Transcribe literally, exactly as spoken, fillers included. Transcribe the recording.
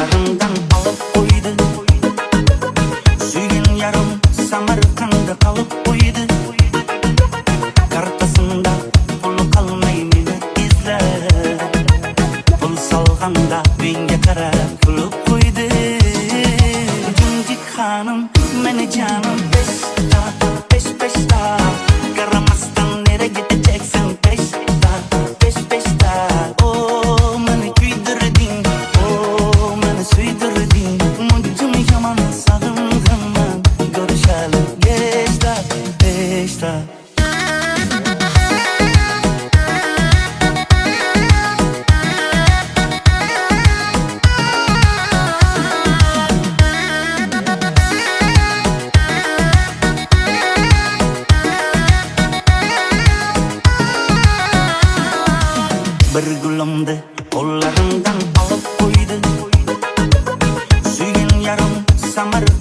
kollarından alıp koydu. Suyun yarım Samarkand'da kalıp koydu. Kartasında pulu kalmay meni izle. Pul salganda menga qarab kulib koydu. Cimjik hanım meni canım peşta peş peşta. Karamasdan nere gideceksin peşta peş peşta. Oh meni kuydirdin, oh meni suydirdin. Muncum yaman sağınganman görüşelim geçta peşta. Bir gülümdü kollarından alıp koydu. Suyun yarım Samarkand'da